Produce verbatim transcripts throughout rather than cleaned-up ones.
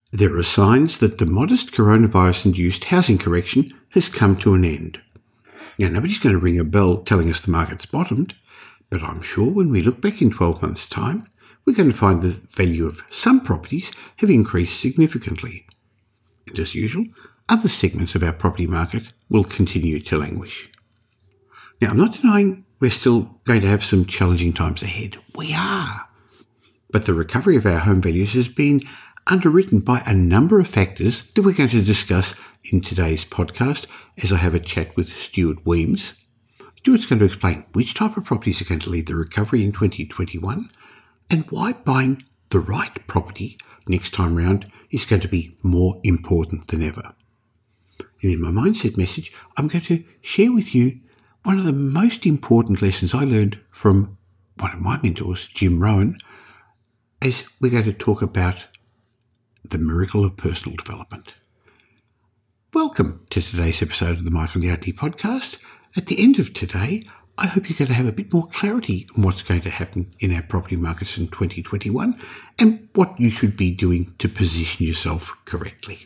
There are signs that the modest coronavirus-induced housing correction has come to an end. Now, nobody's going to ring a bell telling us the market's bottomed, but I'm sure when we look back in twelve months' time, we're going to find the value of some properties have increased significantly. And as usual, other segments of our property market will continue to languish. Now, I'm not denying we're still going to have some challenging times ahead. We are. But the recovery of our home values has been underwritten by a number of factors that we're going to discuss in today's podcast as I have a chat with Stuart Wemyss. Stuart's going to explain which type of properties are going to lead the recovery in twenty twenty-one and why buying the right property next time round is going to be more important than ever. And in my mindset message, I'm going to share with you one of the most important lessons I learned from one of my mentors, Jim Rohn, as we're going to talk about the miracle of personal development. Welcome to today's episode of the Michael Yardney Podcast. At the end of today, I hope you're going to have a bit more clarity on what's going to happen in our property markets in twenty twenty-one and what you should be doing to position yourself correctly.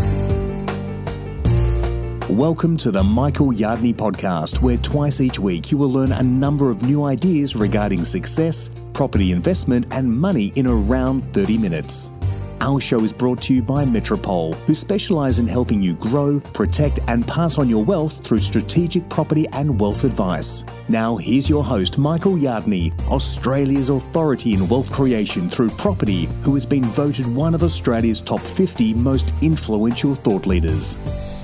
Welcome to the Michael Yardney Podcast, where twice each week you will learn a number of new ideas regarding success, property investment and money in around thirty minutes. Our show is brought to you by Metropole, who specialise in helping you grow, protect and pass on your wealth through strategic property and wealth advice. Now here's your host, Michael Yardney, Australia's authority in wealth creation through property, who has been voted one of Australia's top fifty most influential thought leaders.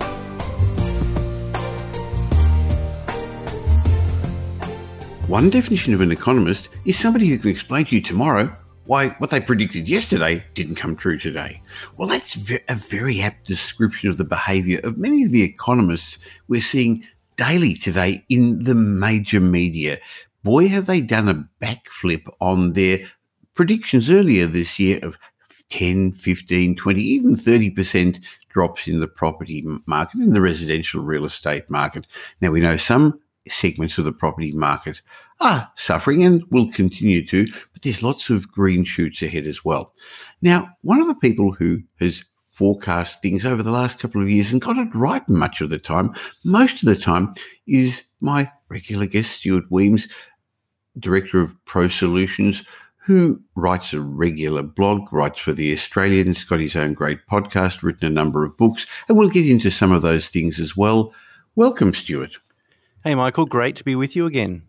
One definition of an economist is somebody who can explain to you tomorrow why what they predicted yesterday didn't come true today. Well, that's a very apt description of the behaviour of many of the economists we're seeing daily today in the major media. Boy, have they done a backflip on their predictions earlier this year of ten, fifteen, twenty, even thirty percent drops in the property market, in the residential real estate market. Now, we know some segments of the property market are suffering and will continue to, but there's lots of green shoots ahead as well. Now, one of the people who has forecast things over the last couple of years and got it right much of the time, most of the time, is my regular guest, Stuart Wemyss, Director of Pro Solutions, who writes a regular blog, writes for The Australian, has got his own great podcast, written a number of books, and we'll get into some of those things as well. Welcome, Stuart. Hey, Michael, great to be with you again.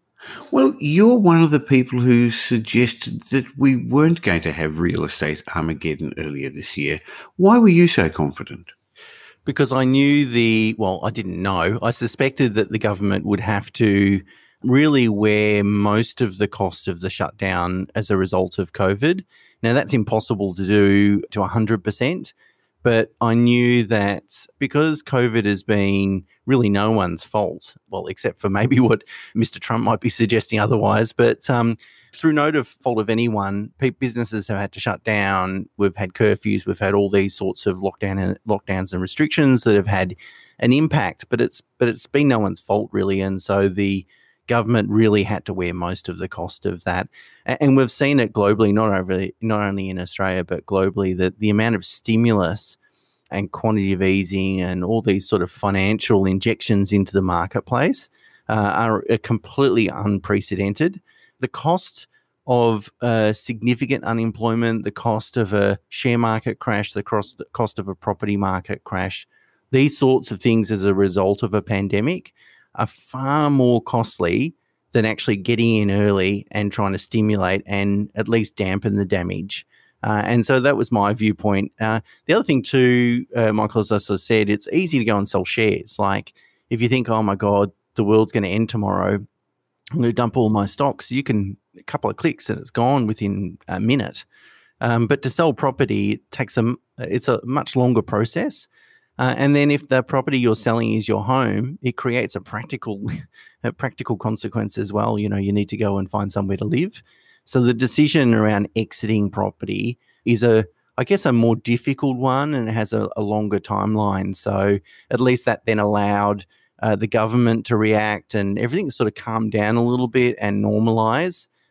Well, you're one of the people who suggested that we weren't going to have real estate Armageddon earlier this year. Why were you so confident? Because I knew the, well, I didn't know. I suspected that the government would have to really wear most of the cost of the shutdown as a result of COVID. Now, that's impossible to do to one hundred percent. But I knew that because COVID has been really no one's fault, well, except for maybe what Mister Trump might be suggesting otherwise, but um, through no fault of anyone, businesses have had to shut down. We've had curfews. We've had all these sorts of lockdown and lockdowns and restrictions that have had an impact. But it's but it's been no one's fault really, and so the government really had to wear most of the cost of that. And we've seen it globally, not only, not only in Australia, but globally, that the amount of stimulus and quantitative easing and all these sort of financial injections into the marketplace uh, are, are completely unprecedented. The cost of uh, significant unemployment, the cost of a share market crash, the cost, the cost of a property market crash, these sorts of things as a result of a pandemic are far more costly than actually getting in early and trying to stimulate and at least dampen the damage. Uh, and so that was my viewpoint. Uh, the other thing too, uh, Michael, as I sort of said, it's easy to go and sell shares. Like if you think, oh my God, the world's going to end tomorrow, I'm going to dump all my stocks. You can, a couple of clicks and it's gone within a minute. Um, but to sell property, it takes a, it's a much longer process. Uh, and then if the property you're selling is your home, it creates a practical a practical consequence as well. You know, you need to go and find somewhere to live. So the decision around exiting property is a, I guess, a more difficult one, and it has a, a longer timeline. So at least that then allowed uh, the government to react and everything sort of calm down a little bit and normalize.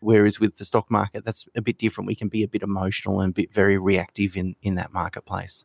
Whereas with the stock market, that's a bit different. We can be a bit emotional and a bit very reactive in, in that marketplace.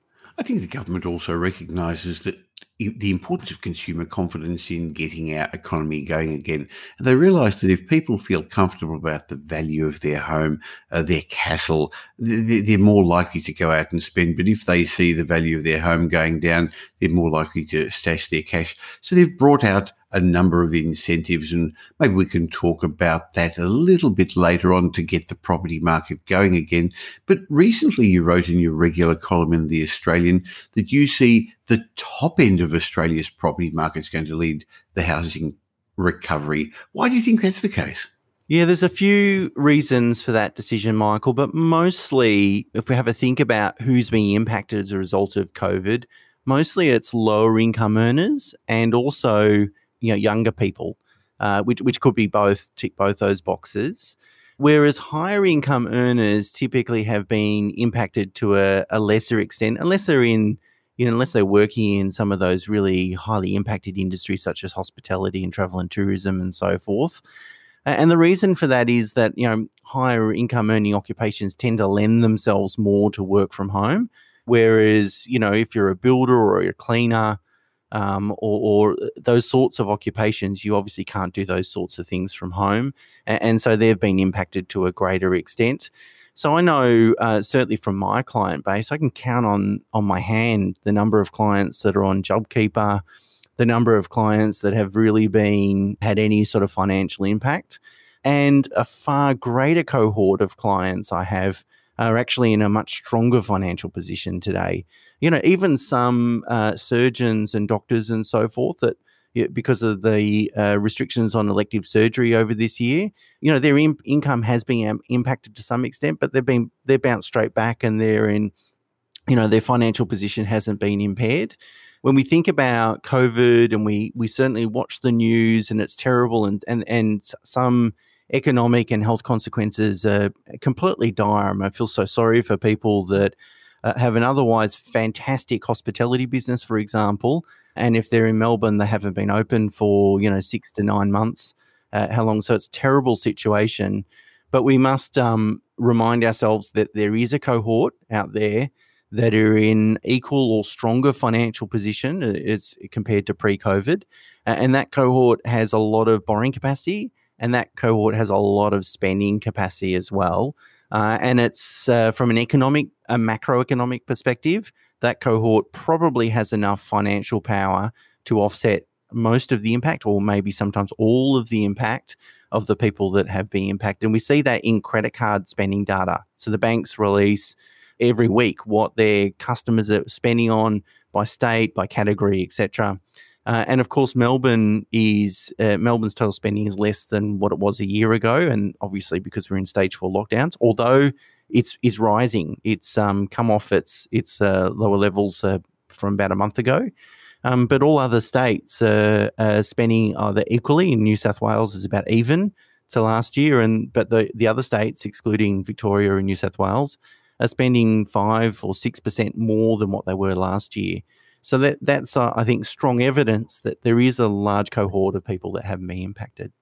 I think the government also recognises that the importance of consumer confidence in getting our economy going again. And they realise that if people feel comfortable about the value of their home, uh, their castle, they're more likely to go out and spend. But if they see the value of their home going down, they're more likely to stash their cash. So they've brought out a number of incentives, and maybe we can talk about that a little bit later on to get the property market going again. But recently you wrote in your regular column in The Australian that you see the top end of Australia's property market is going to lead the housing recovery. Why do you think that's the case? Yeah, there's a few reasons for that decision, Michael, but mostly if we have a think about who's being impacted as a result of COVID, mostly it's lower income earners and also you know, younger people, uh, which which could be both, tick both those boxes. Whereas higher income earners typically have been impacted to a, a lesser extent, unless they're in, you know, unless they're working in some of those really highly impacted industries such as hospitality and travel and tourism and so forth. And the reason for that is that, you know, higher income earning occupations tend to lend themselves more to work from home. Whereas, you know, if you're a builder or a cleaner, Um, or, or those sorts of occupations, you obviously can't do those sorts of things from home. And, and so they've been impacted to a greater extent. So I know uh, certainly from my client base, I can count on, on my hand the number of clients that are on JobKeeper, the number of clients that have really been had any sort of financial impact. And a far greater cohort of clients I have are actually in a much stronger financial position today. You know, even some uh, surgeons and doctors and so forth that, because of the uh, restrictions on elective surgery over this year, you know, their in- income has been um, impacted to some extent, but they've been they're bounced straight back, and they're in, you know, their financial position hasn't been impaired. When we think about COVID, and we we certainly watch the news, and it's terrible, and and and some economic and health consequences are completely dire. I feel so sorry for people that uh, have an otherwise fantastic hospitality business, for example, and if they're in Melbourne, they haven't been open for, you know, six to nine months. Uh, how long? So it's a terrible situation. But we must um, remind ourselves that there is a cohort out there that are in equal or stronger financial position as compared to pre-COVID, and that cohort has a lot of borrowing capacity. And that cohort has a lot of spending capacity as well. Uh, and it's uh, from an economic, a macroeconomic perspective, that cohort probably has enough financial power to offset most of the impact, or maybe sometimes all of the impact of the people that have been impacted. And we see that in credit card spending data. So the banks release every week what their customers are spending on by state, by category, et cetera. Uh, and of course, Melbourne is uh, Melbourne's total spending is less than what it was a year ago, and obviously because we're in stage four lockdowns. Although it's is rising, it's um, come off its its uh, lower levels uh, from about a month ago. Um, but all other states uh, are spending either equally. In New South Wales is about even to last year, and but the the other states, excluding Victoria and New South Wales, are spending five or six percent more than what they were last year. So that that's, uh, I think, strong evidence that there is a large cohort of people that have been impacted.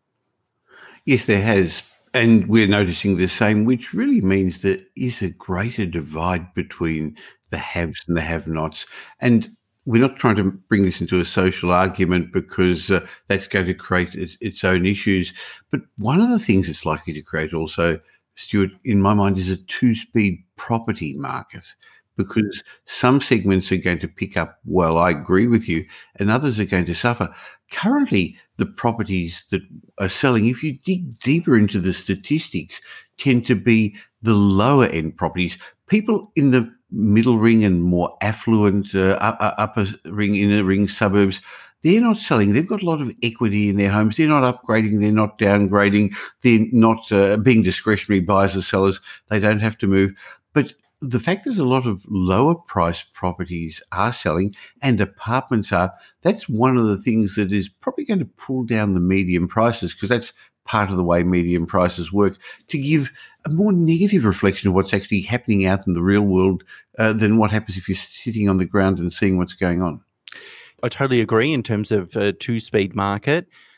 Yes, there has. And we're noticing the same, which really means there is a greater divide between the haves and the have-nots. And we're not trying to bring this into a social argument, because uh, that's going to create its, its own issues. But one of the things it's likely to create also, Stuart, in my mind, is a two-speed property market. Because some segments are going to pick up well, I agree with you, and others are going to suffer. Currently, the properties that are selling, if you dig deeper into the statistics, tend to be the lower end properties. People in the middle ring and more affluent uh, upper ring, inner ring suburbs, they're not selling. They've got a lot of equity in their homes. They're not upgrading. They're not downgrading. They're not uh, being discretionary buyers or sellers. They don't have to move. But the fact that a lot of lower priced properties are selling and apartments are, that's one of the things that is probably going to pull down the median prices, because that's part of the way median prices work, to give a more negative reflection of what's actually happening out in the real world uh, than what happens if you're sitting on the ground and seeing what's going on. I totally agree in terms of a two-speed market.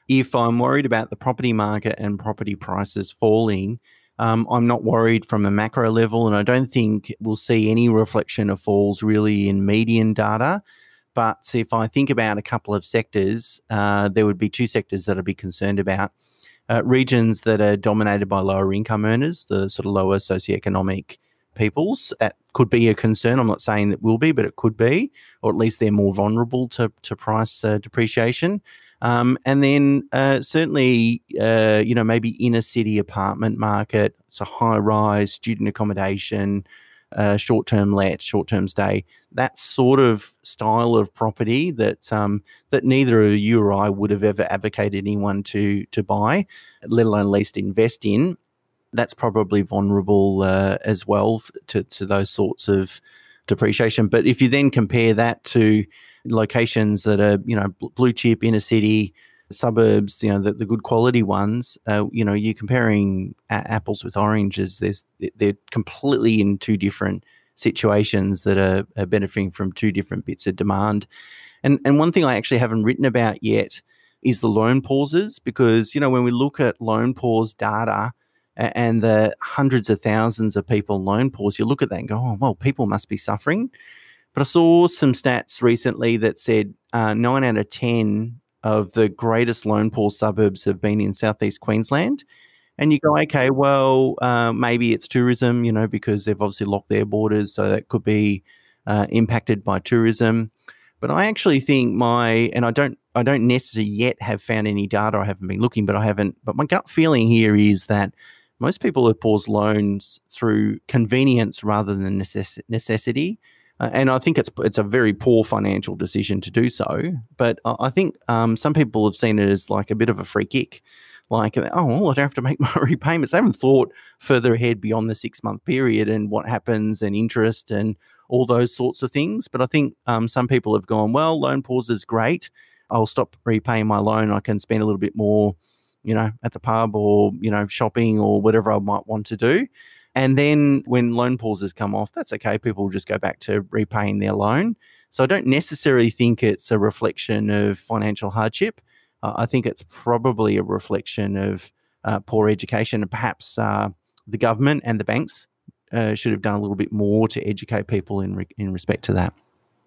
if I'm worried about the property market and property prices falling, um, I'm not worried from a macro level, and I don't think we'll see any reflection of falls really in median data. But if I think about a couple of sectors, uh, there would be two sectors that I'd be concerned about. Uh, regions that are dominated by lower income earners, the sort of lower socioeconomic peoples, that could be a concern. I'm not saying that will be, but it could be, or at least they're more vulnerable to, to price uh, depreciation. Um, and then uh, certainly, uh, you know, maybe inner city apartment market, so high rise, student accommodation, uh, short-term let, short-term stay, that sort of style of property that um, that neither you or I would have ever advocated anyone to to buy, let alone at least invest in. That's probably vulnerable uh, as well to, to those sorts of depreciation. But if you then compare that to locations that are, you know, blue chip, inner city, suburbs, you know, the, the good quality ones, uh, you know, you're comparing a- apples with oranges. There's, they're completely in two different situations that are, are benefiting from two different bits of demand. And and one thing I actually haven't written about yet is the loan pauses, because, you know, when we look at loan pause data and the hundreds of thousands of people loan pause, you look at that and go, oh, well, people must be suffering. But I saw some stats recently that said uh, nine out of ten of the greatest loan pause suburbs have been in southeast Queensland. And you go, okay, well, uh, maybe it's tourism, you know, because they've obviously locked their borders, so that could be uh, impacted by tourism. But I actually think my, and I don't, I don't necessarily yet have found any data. I haven't been looking, but I haven't. But my gut feeling here is that most people have paused loans through convenience rather than necess- necessity. Uh, and I think it's it's a very poor financial decision to do so. But I, I think um, some people have seen it as like a bit of a free kick. Like, oh, well, I don't have to make my repayments. They haven't thought further ahead beyond the six-month period and what happens and interest and all those sorts of things. But I think um, some people have gone, well, loan pause is great. I'll stop repaying my loan. I can spend a little bit more, you know, at the pub or, you know, shopping or whatever I might want to do. And then when loan pauses come off, that's okay. People will just go back to repaying their loan. So I don't necessarily think it's a reflection of financial hardship. Uh, I think it's probably a reflection of uh, poor education, and perhaps uh, the government and the banks uh, should have done a little bit more to educate people in re- in respect to that.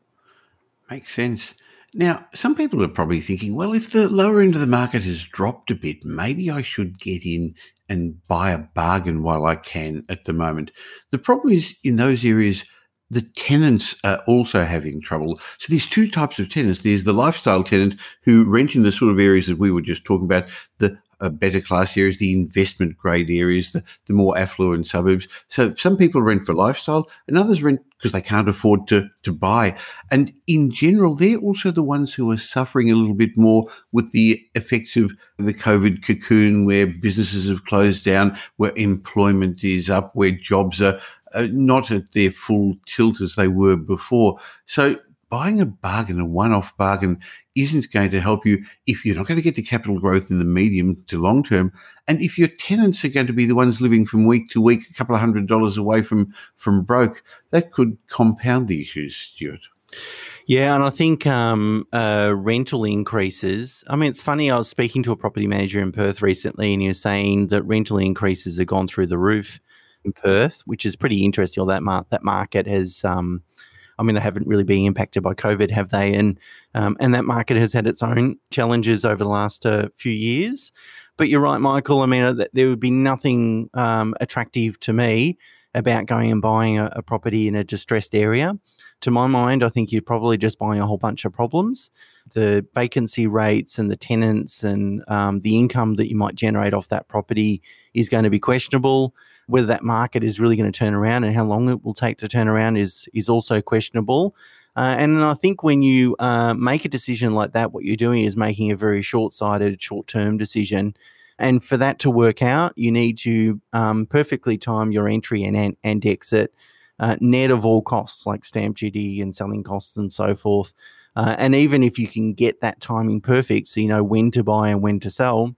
Makes sense. Now, some people are probably thinking, well, if the lower end of the market has dropped a bit, maybe I should get in and buy a bargain while I can at the moment. The problem is in those areas, the tenants are also having trouble. So there's two types of tenants. There's the lifestyle tenant who rent in the sort of areas that we were just talking about, the uh, better class areas, the investment grade areas, the, the more affluent suburbs. So some people rent for lifestyle and others rent because they can't afford to, to buy. And in general, they're also the ones who are suffering a little bit more with the effects of the COVID cocoon, where businesses have closed down, where employment is up, where jobs are uh, not at their full tilt as they were before. So buying a bargain, a one-off bargain, isn't going to help you if you're not going to get the capital growth in the medium to long term. And if your tenants are going to be the ones living from week to week, a couple of hundred dollars away from, from broke, that could compound the issues, Stuart. Yeah, and I think um, uh, rental increases. I mean, it's funny, I was speaking to a property manager in Perth recently, and he was saying that rental increases have gone through the roof in Perth, which is pretty interesting. Or that, mar- that market has... Um, I mean, they haven't really been impacted by COVID, have they? And um, and that market has had its own challenges over the last uh, few years. But you're right, Michael. I mean, uh, there would be nothing um, attractive to me about going and buying a, a property in a distressed area. To my mind, I think you're probably just buying a whole bunch of problems. The vacancy rates and the tenants and um, the income that you might generate off that property is going to be questionable. Whether that market is really going to turn around and how long it will take to turn around is is also questionable. Uh, and I think when you uh, make a decision like that, what you're doing is making a very short-sighted, short-term decision. And for that to work out, you need to um, perfectly time your entry and, and exit, uh, net of all costs like stamp duty and selling costs and so forth. Uh, and even if you can get that timing perfect, so you know when to buy and when to sell,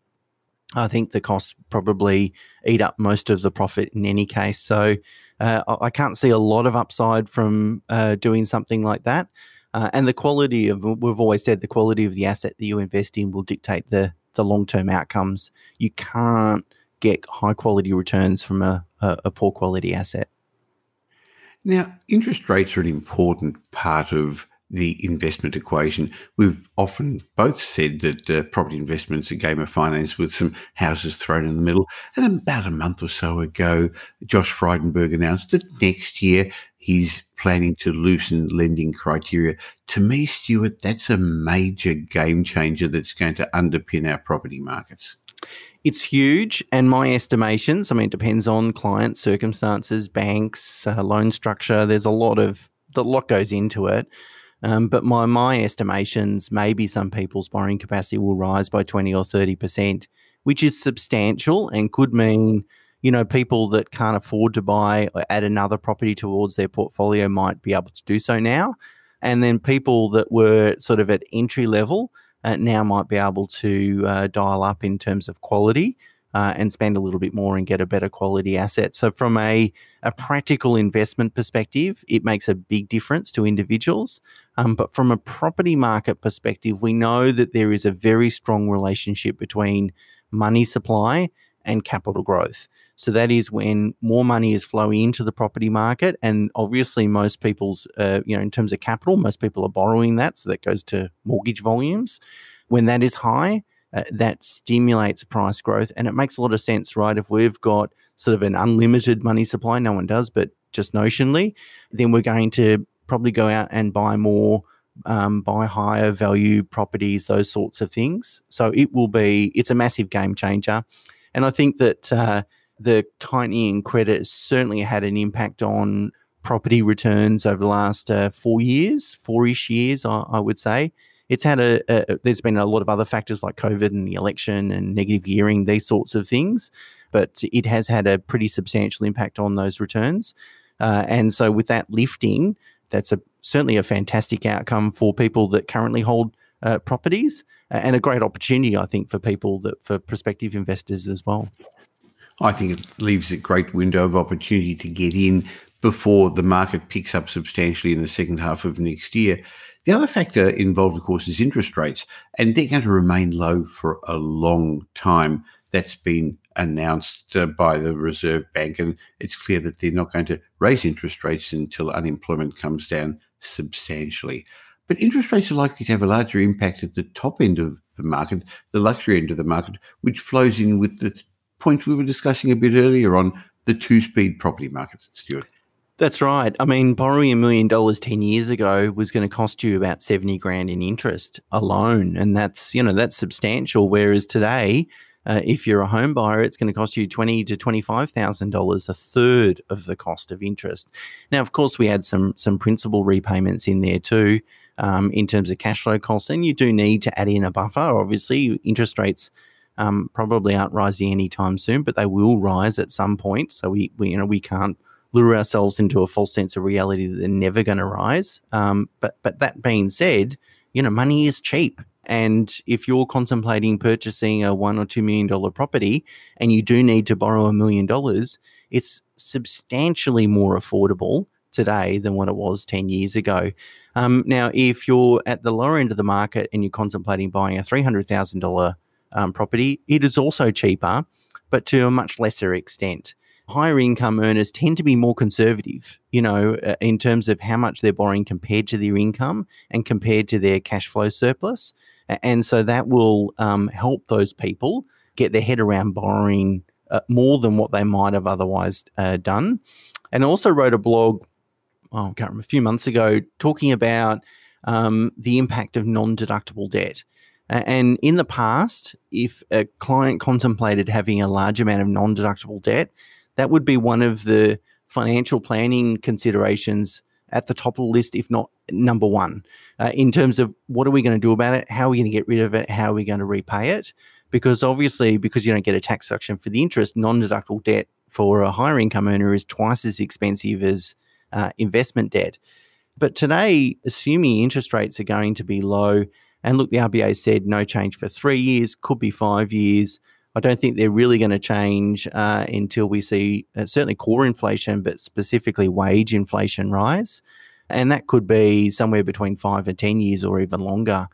I think the costs probably eat up most of the profit in any case. So uh, I can't see a lot of upside from uh, doing something like that. Uh, and the quality of, we've always said, the quality of the asset that you invest in will dictate the the long-term outcomes. You can't get high-quality returns from a, a, a poor-quality asset. Now, interest rates are an important part of the investment equation. We've often both said that uh, property investment's a game of finance with some houses thrown in the middle. And about a month or so ago, Josh Frydenberg announced that next year he's planning to loosen lending criteria. To me, Stuart, that's a major game changer that's going to underpin our property markets. It's huge, and my estimations, I mean, it depends on client circumstances, banks, uh, loan structure. There's a lot of, a lot goes into it. Um, but my my estimations, maybe some people's borrowing capacity will rise by twenty or thirty percent, which is substantial and could mean, you know, people that can't afford to buy or add another property towards their portfolio might be able to do so now. And then people that were sort of at entry level uh, now might be able to uh, dial up in terms of quality uh, and spend a little bit more and get a better quality asset. So from a, a practical investment perspective, it makes a big difference to individuals. Um, but from a property market perspective, we know that there is a very strong relationship between money supply and capital growth. So that is when more money is flowing into the property market, and obviously most people's, uh, you know, in terms of capital, most people are borrowing that, so that goes to mortgage volumes. When that is high, uh, that stimulates price growth, and it makes a lot of sense, right? If we've got sort of an unlimited money supply, no one does, but just notionally, then we're going to probably go out and buy more, um, buy higher value properties, those sorts of things. So it will be, it's a massive game changer. And I think that uh, the tightening credit has certainly had an impact on property returns over the last uh, four years, four-ish years, I, I would say. It's had a, a, there's been a lot of other factors like COVID and the election and negative gearing, these sorts of things, but it has had a pretty substantial impact on those returns. Uh, and so with that lifting, that's a certainly a fantastic outcome for people that currently hold uh, properties, uh, and a great opportunity, I think, for people that for prospective investors as well. I think it leaves a great window of opportunity to get in before the market picks up substantially in the second half of next year. The other factor involved, of course, is interest rates, and they're going to remain low for a long time. That's been announced uh, by the Reserve Bank, and it's clear that they're not going to raise interest rates until unemployment comes down substantially. But interest rates are likely to have a larger impact at the top end of the market, the luxury end of the market, which flows in with the point we were discussing a bit earlier on the two-speed property markets, Stuart. That's right. I mean, borrowing a million dollars ten years ago was going to cost you about seventy grand in interest alone. And that's, you know, that's substantial. Whereas today, uh, if you're a home buyer, it's going to cost you twenty thousand to twenty-five thousand dollars, a third of the cost of interest. Now, of course, we had some, some principal repayments in there too, um, in terms of cash flow costs. And you do need to add in a buffer. Obviously, interest rates um, probably aren't rising anytime soon, but they will rise at some point. So we, we you know, we can't lure ourselves into a false sense of reality that they're never going to rise. Um, but but that being said, you know, money is cheap. And if you're contemplating purchasing a one or two million dollar property and you do need to borrow a million dollars, it's substantially more affordable today than what it was ten years ago. Um, now, if you're at the lower end of the market and you're contemplating buying a three hundred thousand dollars um, property, it is also cheaper, but to a much lesser extent. Higher income earners tend to be more conservative, you know, uh, in terms of how much they're borrowing compared to their income and compared to their cash flow surplus. And so that will um, help those people get their head around borrowing uh, more than what they might have otherwise uh, done. And I also wrote a blog, oh, I can't remember, a few months ago, talking about um, the impact of non-deductible debt. And in the past, if a client contemplated having a large amount of non-deductible debt, that would be one of the financial planning considerations at the top of the list, if not number one, uh, in terms of what are we going to do about it? How are we going to get rid of it? How are we going to repay it? Because obviously, because you don't get a tax deduction for the interest, non-deductible debt for a higher income earner is twice as expensive as uh, investment debt. But today, assuming interest rates are going to be low, and look, the R B A said no change for three years, could be five years. I don't think they're really going to change uh, until we see uh, certainly core inflation, but specifically wage inflation rise. And that could be somewhere between five and ten years or even longer.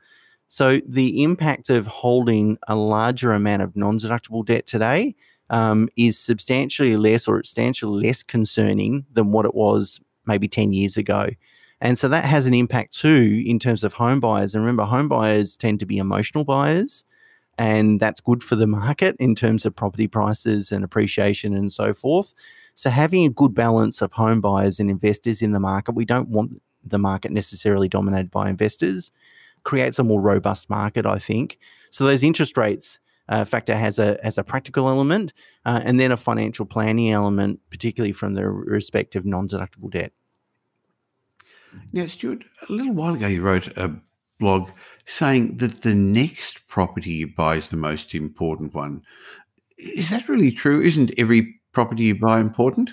So the impact of holding a larger amount of non-deductible debt today um, is substantially less or substantially less concerning than what it was maybe ten years ago. And so that has an impact too in terms of home buyers. And remember, home buyers tend to be emotional buyers, and that's good for the market in terms of property prices and appreciation and so forth. So having a good balance of home buyers and investors in the market, we don't want the market necessarily dominated by investors, creates a more robust market, I think. So those interest rates uh, factor has a has a practical element uh, and then a financial planning element, particularly from the respective non-deductible debt. Now, Stuart, a little while ago you wrote a blog saying that the next property you buy is the most important one. Is that really true? Isn't every property you buy important?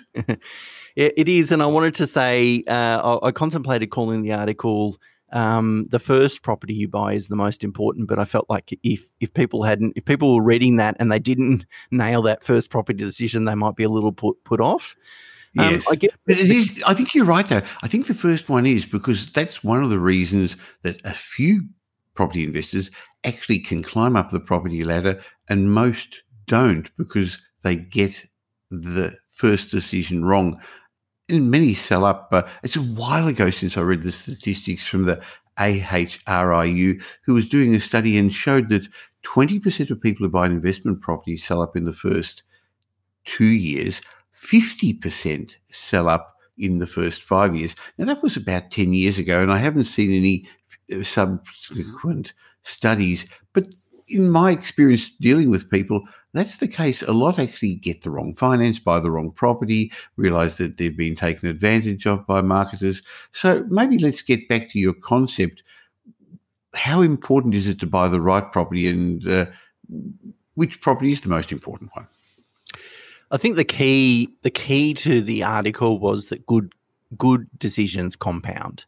It is, and I wanted to say uh, I, I contemplated calling the article um, "The First Property You Buy is the Most Important," but I felt like if if people hadn't, if people were reading that and they didn't nail that first property decision, they might be a little put put off. Yes, um, I get, but it is. I think you're right, though. I think the first one is because that's one of the reasons that a few property investors actually can climb up the property ladder, and most don't because they get the first decision wrong. And many sell up. Uh, it's a while ago since I read the statistics from the A H R I U, who was doing a study and showed that twenty percent of people who buy an investment property sell up in the first two years. fifty percent sell up in the first five years. Now, that was about ten years ago, and I haven't seen any subsequent studies. But in my experience dealing with people, that's the case. A lot actually get the wrong finance, buy the wrong property, realise that they've been taken advantage of by marketers. So maybe let's get back to your concept. How important is it to buy the right property, and uh, which property is the most important one? I think the key the key to the article was that good good decisions compound,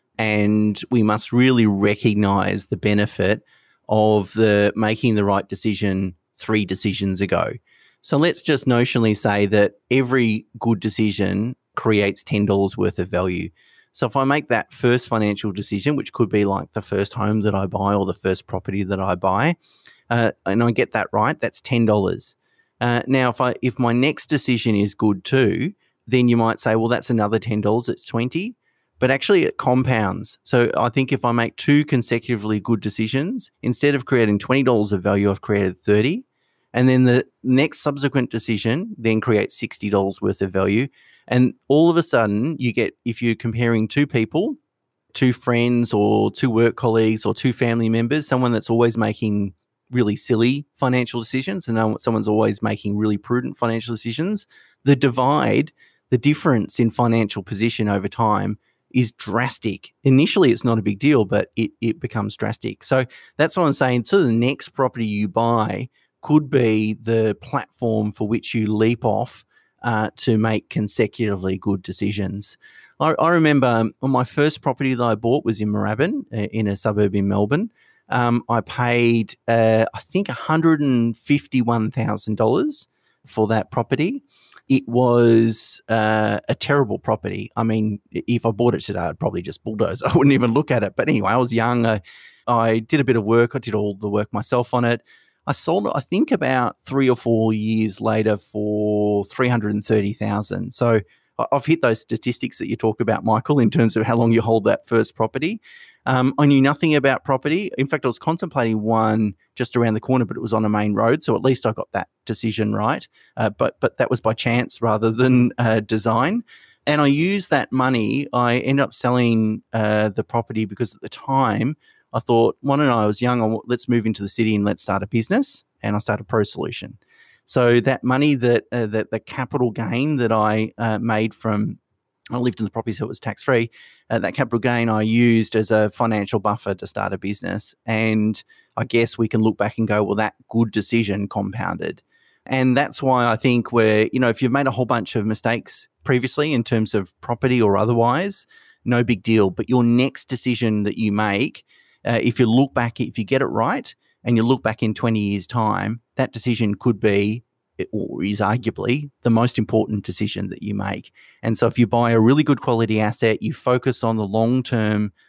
and we must really recognise the benefit of the making the right decision three decisions ago. So let's just notionally say that every good decision creates ten dollars worth of value. So if I make that first financial decision, which could be like the first home that I buy or the first property that I buy, uh, and I get that right, that's ten dollars. Uh, now, if I if my next decision is good too, then you might say, well, that's another ten dollars, it's twenty dollars. But actually it compounds. So I think if I make two consecutively good decisions, instead of creating twenty dollars of value, I've created thirty dollars. And then the next subsequent decision then creates sixty dollars worth of value. And all of a sudden you get, if you're comparing two people, two friends or two work colleagues or two family members, someone that's always making really silly financial decisions and someone's always making really prudent financial decisions, the divide, the difference in financial position over time is drastic. Initially, it's not a big deal, but it, it becomes drastic. So that's what I'm saying. So the next property you buy could be the platform for which you leap off uh, to make consecutively good decisions. I, I remember um, my first property that I bought was in Moorabbin, uh, in a suburb in Melbourne. Um, I paid, uh, I think, one hundred fifty-one thousand dollars for that property. It was uh, a terrible property. I mean, if I bought it today, I'd probably just bulldoze. I wouldn't even look at it. But anyway, I was young. I, I did a bit of work. I did all the work myself on it. I sold it, I think, about three or four years later for three hundred thirty thousand dollars. So I've hit those statistics that you talk about, Michael, in terms of how long you hold that first property. Um, I knew nothing about property. In fact, I was contemplating one just around the corner, but it was on a main road. So at least I got that decision right. Uh, but but that was by chance rather than uh, design. And I used that money. I ended up selling uh, the property because at the time I thought, why don't I, I was young, let's move into the city and let's start a business. And I started Pro Solution. So that money, that uh, that the capital gain that I uh, made from, I lived in the property, so it was tax-free. Uh, that capital gain I used as a financial buffer to start a business. And I guess we can look back and go, well, that good decision compounded. And that's why I think we're, you know, if you've made a whole bunch of mistakes previously in terms of property or otherwise, no big deal. But your next decision that you make, uh, if you look back, if you get it right, and you look back in twenty years' time, that decision could be, or is arguably, the most important decision that you make. And so if you buy a really good quality asset, you focus on the long-term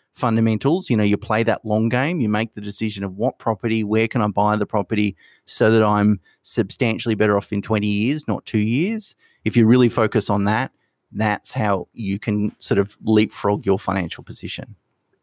fundamentals. You know, you play that long game, you make the decision of what property, where can I buy the property so that I'm substantially better off in twenty years, not two years. If you really focus on that, that's how you can sort of leapfrog your financial position.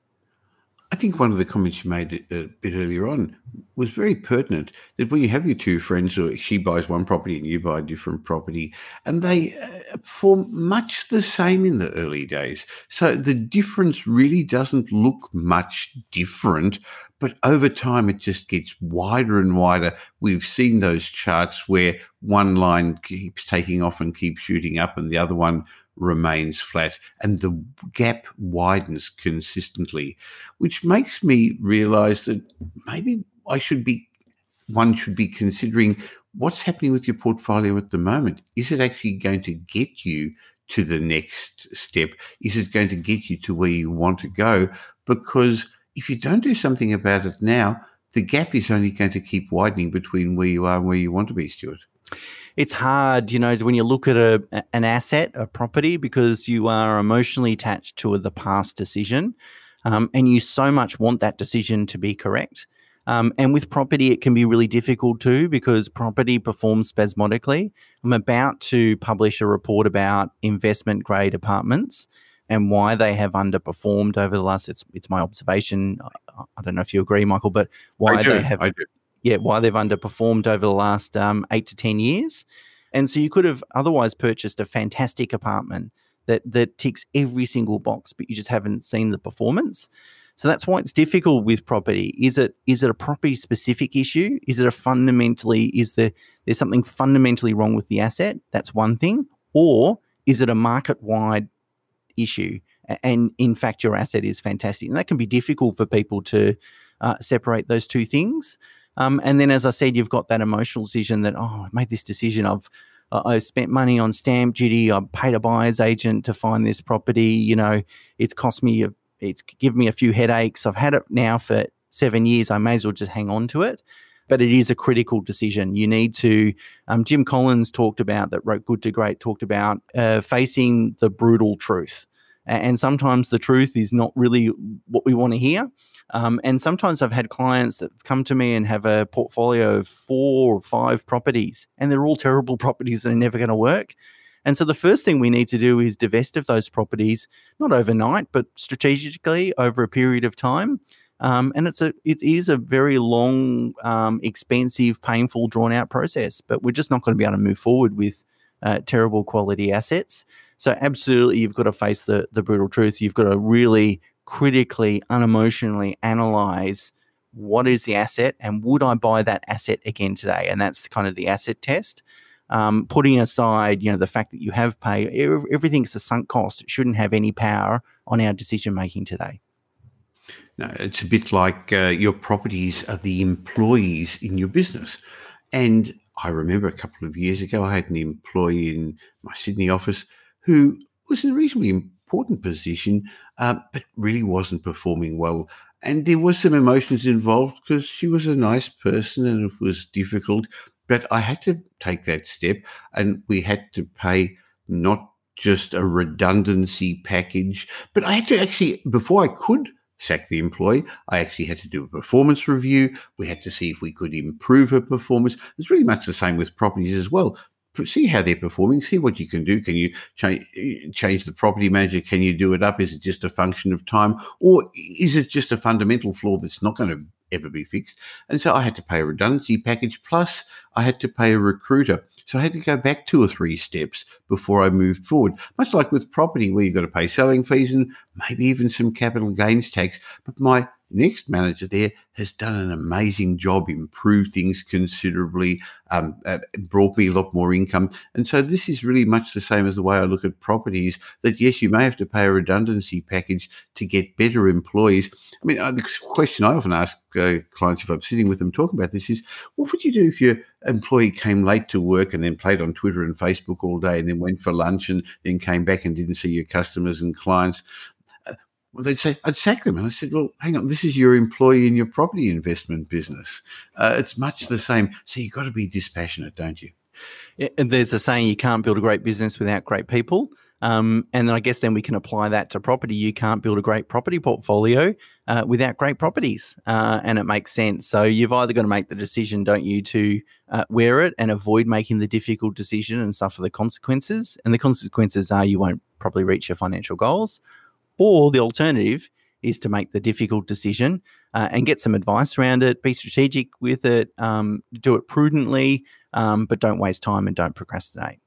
I think one of the comments you made a bit earlier on was very pertinent, that when you have your two friends, or she buys one property and you buy a different property, and they uh, perform much the same in the early days. So the difference really doesn't look much different, but over time it just gets wider and wider. We've seen those charts where one line keeps taking off and keeps shooting up and the other one remains flat, and the gap widens consistently, which makes me realize that maybe I should be, one should be considering what's happening with your portfolio at the moment. Is it actually going to get you to the next step? Is it going to get you to where you want to go? Because if you don't do something about it now, the gap is only going to keep widening between where you are and where you want to be, Stuart. It's hard, you know, when you look at a an asset, a property, because you are emotionally attached to the past decision, um, and you so much want that decision to be correct. Um, and with property, it can be really difficult too, because property performs spasmodically. I'm about to publish a report about investment grade apartments and why they have underperformed over the last, it's it's my observation. I, I don't know if you agree, Michael, but why I do, they have... I do. Yeah, why they've underperformed over the last um, eight to ten years. And so you could have otherwise purchased a fantastic apartment that that ticks every single box, but you just haven't seen the performance. So that's why it's difficult with property. Is it is it a property specific issue? Is it a fundamentally, is there there's something fundamentally wrong with the asset? That's one thing. Or is it a market wide issue? And in fact, your asset is fantastic. And that can be difficult for people to uh, separate those two things. Um, and then, as I said, you've got that emotional decision that, oh, I made this decision. I've uh, I spent money on stamp duty. I paid a buyer's agent to find this property. You know, it's cost me, a, it's given me a few headaches. I've had it now for seven years. I may as well just hang on to it. But it is a critical decision. You need to, um, Jim Collins talked about, that wrote Good to Great, talked about uh, facing the brutal truth. And sometimes the truth is not really what we want to hear. Um, and sometimes I've had clients that come to me and have a portfolio of four or five properties, and they're all terrible properties that are never going to work. And so the first thing we need to do is divest of those properties, not overnight, but strategically over a period of time. Um, and it's a it is a very long, um, expensive, painful, drawn-out process. But we're just not going to be able to move forward with uh, terrible quality assets. So absolutely, you've got to face the the brutal truth. You've got to really critically, unemotionally analyze what is the asset and would I buy that asset again today? And that's kind of the asset test. Um, putting aside, you know, the fact that you have paid, everything's a sunk cost. It shouldn't have any power on our decision making today. No, it's a bit like uh, your properties are the employees in your business. And I remember a couple of years ago, I had an employee in my Sydney office who was in a reasonably important position, uh, but really wasn't performing well. And there was some emotions involved because she was a nice person and it was difficult. But I had to take that step, and we had to pay not just a redundancy package, but I had to actually, before I could sack the employee, I actually had to do a performance review. We had to see if we could improve her performance. It's really much the same with properties as well. See how they're performing, see what you can do. Can you change, change the property manager? Can you do it up? Is it just a function of time? Or is it just a fundamental flaw that's not going to ever be fixed? And so I had to pay a redundancy package, plus I had to pay a recruiter. So I had to go back two or three steps before I moved forward, much like with property where you've got to pay selling fees and maybe even some capital gains tax. But my next manager there has done an amazing job, improved things considerably, um, uh, brought me a lot more income. And so this is really much the same as the way I look at properties, that yes, you may have to pay a redundancy package to get better employees. I mean, uh, the question I often ask uh, clients if I'm sitting with them talking about this is, what would you do if your employee came late to work and then played on Twitter and Facebook all day and then went for lunch and then came back and didn't see your customers and clients? Well, they'd say, I'd sack them. And I said, well, hang on, this is your employee in your property investment business. Uh, it's much the same. So you've got to be dispassionate, don't you? And there's a saying, you can't build a great business without great people. Um, and then I guess then we can apply that to property. You can't build a great property portfolio uh, without great properties, uh, and it makes sense. So you've either got to make the decision, don't you, to uh, wear it and avoid making the difficult decision and suffer the consequences. And the consequences are you won't probably reach your financial goals. Or the alternative is to make the difficult decision uh, and get some advice around it, be strategic with it, um, do it prudently, um, but don't waste time and don't procrastinate.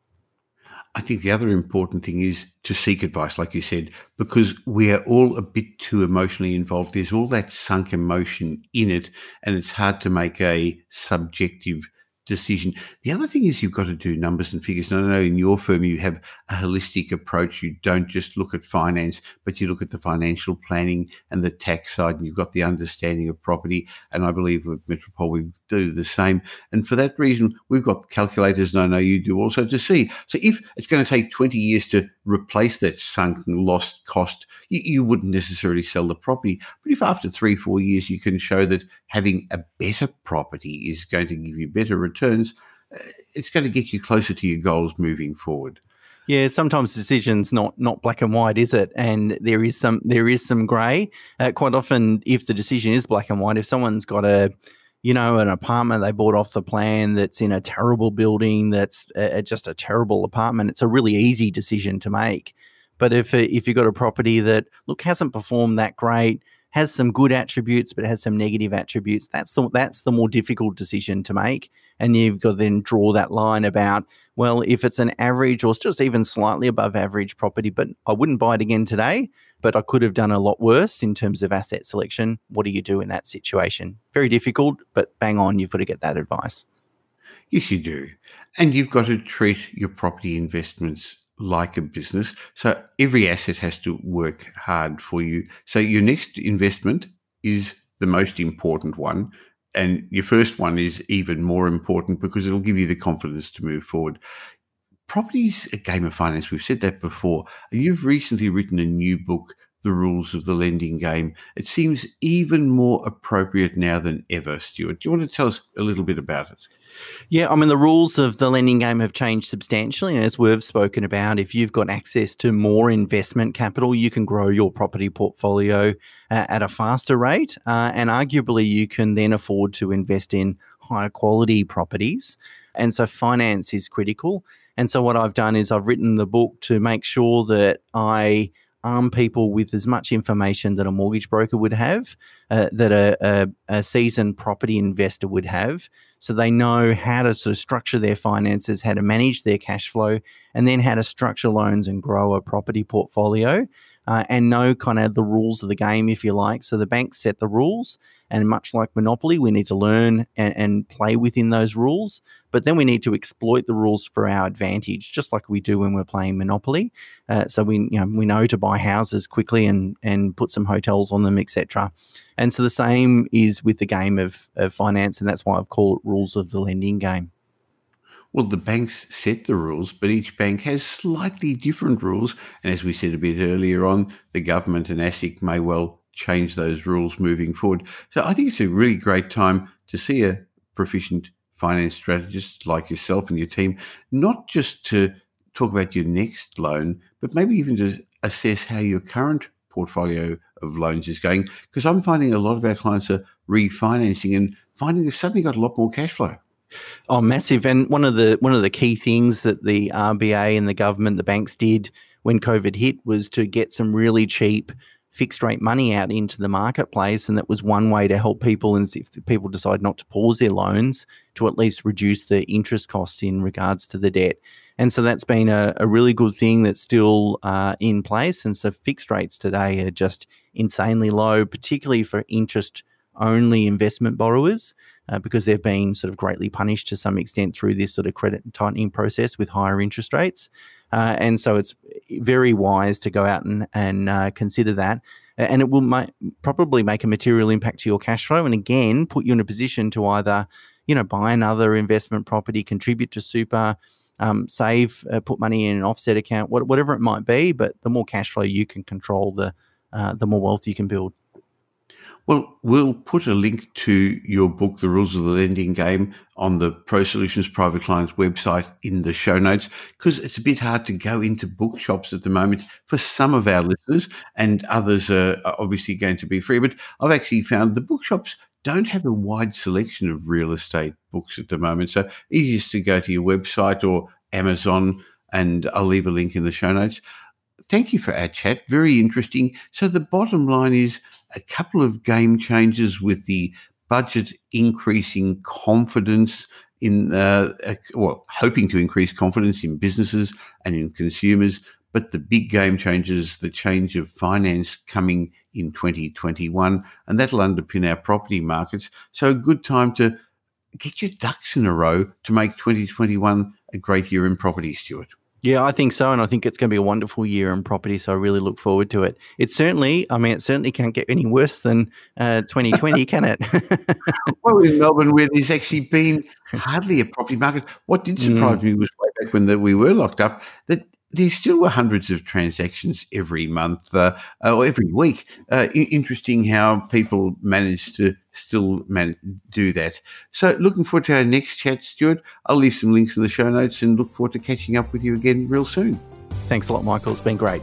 I think the other important thing is to seek advice, like you said, because we are all a bit too emotionally involved. There's all that sunk emotion in it, and it's hard to make a subjective decision. The other thing is you've got to do numbers and figures. And I know in your firm you have a holistic approach. You don't just look at finance, but you look at the financial planning and the tax side, and you've got the understanding of property. And I believe with Metropole we do the same. And for that reason, we've got calculators, and I know you do also, to see. So if it's going to take twenty years to replace that sunken, lost cost, you, you wouldn't necessarily sell the property. But if after three, four years you can show that having a better property is going to give you better returns, uh, it's going to get you closer to your goals moving forward. Yeah, sometimes decisions not not black and white, is it? And there is some there is some grey. Uh, quite often, if the decision is black and white, if someone's got a you know, an apartment they bought off the plan that's in a terrible building, that's a, just a terrible apartment, it's a really easy decision to make. But if if you've got a property that, look, hasn't performed that great, has some good attributes but has some negative attributes, that's the that's the more difficult decision to make. And you've got to then draw that line about, well, if it's an average or it's just even slightly above average property, but I wouldn't buy it again today, but I could have done a lot worse in terms of asset selection. What do you do in that situation? Very difficult, but bang on, you've got to get that advice. Yes, you do. And you've got to treat your property investments like a business. So every asset has to work hard for you. So your next investment is the most important one. And your first one is even more important because it'll give you the confidence to move forward. Property's a game of finance. We've said that before. You've recently written a new book, The Rules of the Lending Game. It seems even more appropriate now than ever, Stuart. Do you want to tell us a little bit about it? Yeah, I mean, the rules of the lending game have changed substantially. And as we've spoken about, if you've got access to more investment capital, you can grow your property portfolio uh, at a faster rate. Uh, and arguably, you can then afford to invest in higher quality properties. And so finance is critical. And so what I've done is I've written the book to make sure that I arm people with as much information that a mortgage broker would have, uh, that a, a, a seasoned property investor would have, so they know how to sort of structure their finances, how to manage their cash flow, and then how to structure loans and grow a property portfolio, uh, and know kind of the rules of the game, if you like. So the banks set the rules, and much like Monopoly, we need to learn and, and play within those rules, but then we need to exploit the rules for our advantage, just like we do when we're playing Monopoly. Uh, so we, you know, we know to buy houses quickly and and put some hotels on them, et cetera. And so the same is with the game of, of finance, and that's why I've called it Rules of the Lending Game. Well, the banks set the rules, but each bank has slightly different rules. And as we said a bit earlier on, the government and ASIC may well change those rules moving forward. So I think it's a really great time to see a proficient finance strategist like yourself and your team, not just to talk about your next loan, but maybe even to assess how your current portfolio of loans is going. Because I'm finding a lot of our clients are refinancing and finding they've suddenly got a lot more cash flow. Oh, massive. And one of the one of the key things that the R B A and the government, the banks did when COVID hit was to get some really cheap fixed rate money out into the marketplace. And that was one way to help people. And if people decide not to pause their loans, to at least reduce the interest costs in regards to the debt. And so that's been a, a really good thing that's still uh, in place. And so fixed rates today are just insanely low, particularly for interest only investment borrowers, uh, because they've been sort of greatly punished to some extent through this sort of credit tightening process with higher interest rates. Uh, and so it's very wise to go out and, and uh, consider that. And it will ma- probably make a material impact to your cash flow. And again, put you in a position to either, you know, buy another investment property, contribute to super, um, save, uh, put money in an offset account, what, whatever it might be. But the more cash flow you can control, the uh, the more wealth you can build. Well, we'll put a link to your book, The Rules of the Lending Game, on the Pro Solutions Private Clients website in the show notes, because it's a bit hard to go into bookshops at the moment for some of our listeners, and others are obviously going to be free. But I've actually found the bookshops don't have a wide selection of real estate books at the moment. So easiest to go to your website or Amazon, and I'll leave a link in the show notes. Thank you for our chat. Very interesting. So the bottom line is a couple of game changers with the budget increasing confidence in, uh, well, hoping to increase confidence in businesses and in consumers. But the big game changers, the change of finance coming in twenty twenty-one, and that'll underpin our property markets. So a good time to get your ducks in a row to make twenty twenty-one a great year in property, Stuart. Yeah, I think so. And I think it's going to be a wonderful year in property. So I really look forward to it. It certainly, I mean, it certainly can't get any worse than uh, twenty twenty, can it? Well, in Melbourne, where there's actually been hardly a property market, what did surprise mm. me was way back when the, we were locked up, that there still were hundreds of transactions every month uh, or every week. Uh, I- interesting how people manage to still man- do that. So looking forward to our next chat, Stuart. I'll leave some links in the show notes and look forward to catching up with you again real soon. Thanks a lot, Michael. It's been great.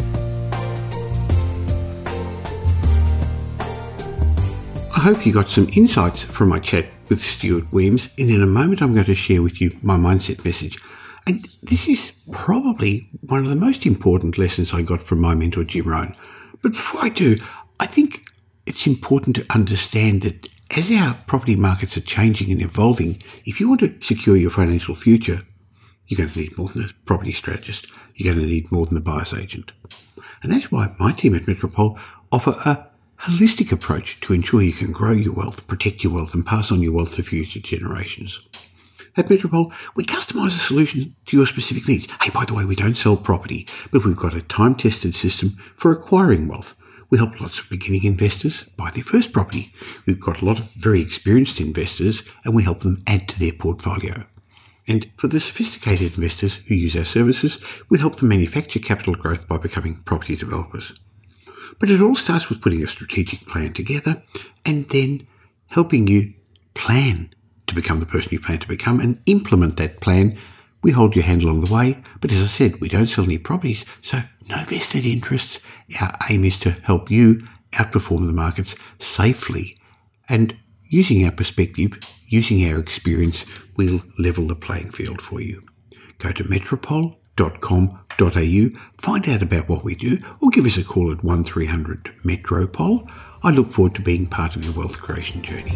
I hope you got some insights from my chat with Stuart Williams, and in a moment I'm going to share with you my mindset message. And this is probably one of the most important lessons I got from my mentor, Jim Rohn. But before I do, I think it's important to understand that as our property markets are changing and evolving, if you want to secure your financial future, you're going to need more than a property strategist. You're going to need more than the buyer's agent. And that's why my team at Metropole offer a holistic approach to ensure you can grow your wealth, protect your wealth, and pass on your wealth to future generations. At Metropole, we customise a solution to your specific needs. Hey, by the way, we don't sell property, but we've got a time-tested system for acquiring wealth. We help lots of beginning investors buy their first property. We've got a lot of very experienced investors, and we help them add to their portfolio. And for the sophisticated investors who use our services, we help them manufacture capital growth by becoming property developers. But it all starts with putting a strategic plan together and then helping you plan to become the person you plan to become and implement that plan. We hold your hand along the way, but as I said, we don't sell any properties, so no vested interests. Our aim is to help you outperform the markets safely, and using our perspective, using our experience, we'll level the playing field for you. Go to metropole dot com dot a u, find out about what we do, or give us a call at one three hundred Metropole. I look forward to being part of your wealth creation journey.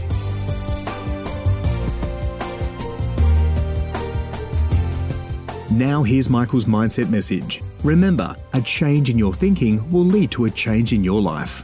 Now here's Michael's mindset message. Remember, a change in your thinking will lead to a change in your life.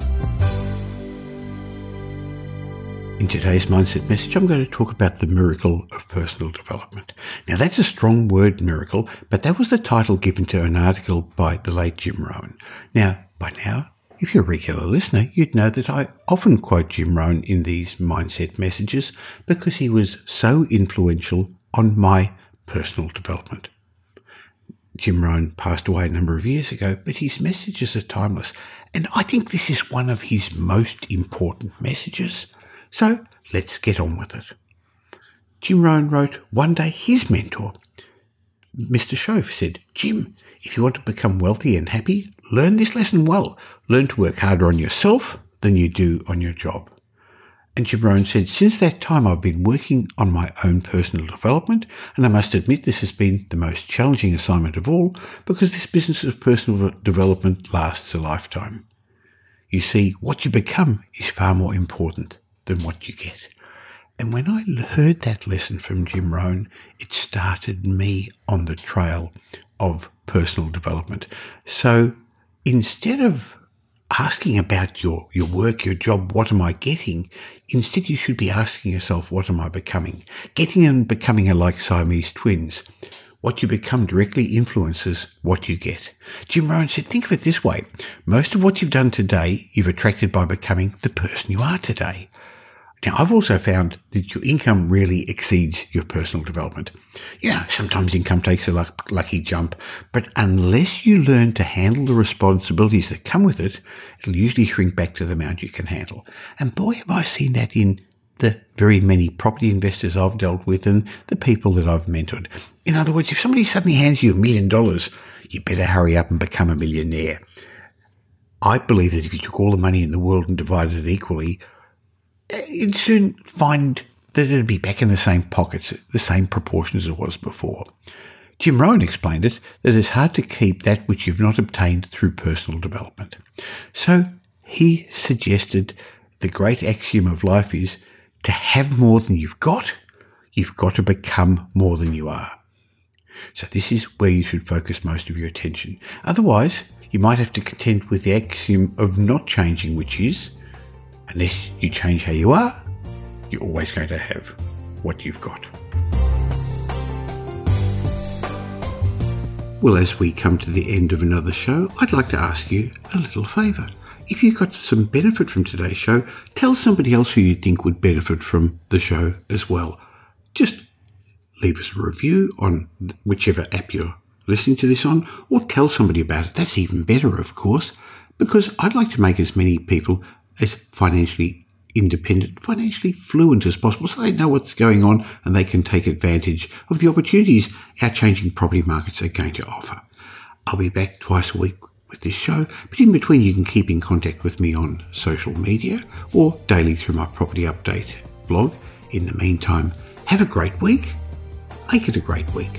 In today's mindset message, I'm going to talk about the miracle of personal development. Now, that's a strong word, miracle, but that was the title given to an article by the late Jim Rohn. Now, by now, if you're a regular listener, you'd know that I often quote Jim Rohn in these mindset messages because he was so influential on my personal development. Jim Rohn passed away a number of years ago, but his messages are timeless, and I think this is one of his most important messages. So let's get on with it. Jim Rohn wrote, one day his mentor, Mister Shove, said, Jim, if you want to become wealthy and happy, learn this lesson well. Learn to work harder on yourself than you do on your job. And Jim Rohn said, since that time I've been working on my own personal development, and I must admit this has been the most challenging assignment of all because this business of personal development lasts a lifetime. You see, what you become is far more important than what you get. And when I heard that lesson from Jim Rohn, it started me on the trail of personal development. So instead of asking about your, your work, your job, what am I getting? Instead, you should be asking yourself, what am I becoming? Getting and becoming are like Siamese twins. What you become directly influences what you get. Jim Rohn said, think of it this way. Most of what you've done today, you've attracted by becoming the person you are today. Now, I've also found that your income really exceeds your personal development. You know, sometimes income takes a luck, lucky jump, but unless you learn to handle the responsibilities that come with it, it'll usually shrink back to the amount you can handle. And boy, have I seen that in the very many property investors I've dealt with and the people that I've mentored. In other words, if somebody suddenly hands you a million dollars, you better hurry up and become a millionaire. I believe that if you took all the money in the world and divided it equally, you'd soon find that it'd be back in the same pockets, the same proportion as it was before. Jim Rohn explained it, that it's hard to keep that which you've not obtained through personal development. So he suggested the great axiom of life is to have more than you've got, you've got to become more than you are. So this is where you should focus most of your attention. Otherwise, you might have to contend with the axiom of not changing, which is, unless you change how you are, you're always going to have what you've got. Well, as we come to the end of another show, I'd like to ask you a little favour. If you got some benefit from today's show, tell somebody else who you think would benefit from the show as well. Just leave us a review on whichever app you're listening to this on, or tell somebody about it. That's even better, of course, because I'd like to make as many people as financially independent, financially fluent as possible, so they know what's going on and they can take advantage of the opportunities our changing property markets are going to offer. I'll be back twice a week with this show, but in between you can keep in contact with me on social media or daily through my Property Update blog. In the meantime, have a great week. Make it a great week.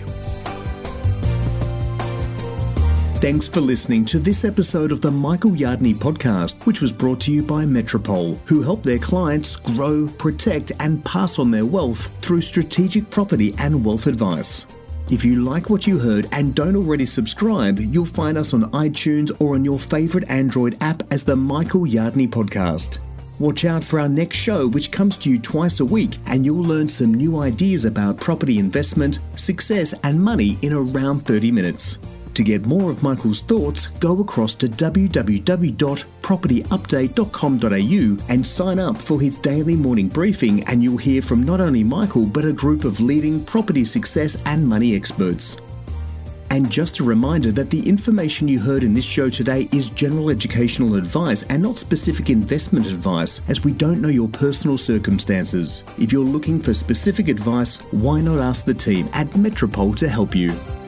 Thanks for listening to this episode of the Michael Yardney Podcast, which was brought to you by Metropole, who help their clients grow, protect, and pass on their wealth through strategic property and wealth advice. If you like what you heard and don't already subscribe, you'll find us on iTunes or on your favourite Android app as the Michael Yardney Podcast. Watch out for our next show, which comes to you twice a week, and you'll learn some new ideas about property investment, success, and money in around thirty minutes. To get more of Michael's thoughts, go across to w w w dot property update dot com dot a u and sign up for his daily morning briefing, and you'll hear from not only Michael but a group of leading property success and money experts. And just a reminder that the information you heard in this show today is general educational advice and not specific investment advice, as we don't know your personal circumstances. If you're looking for specific advice, why not ask the team at Metropole to help you?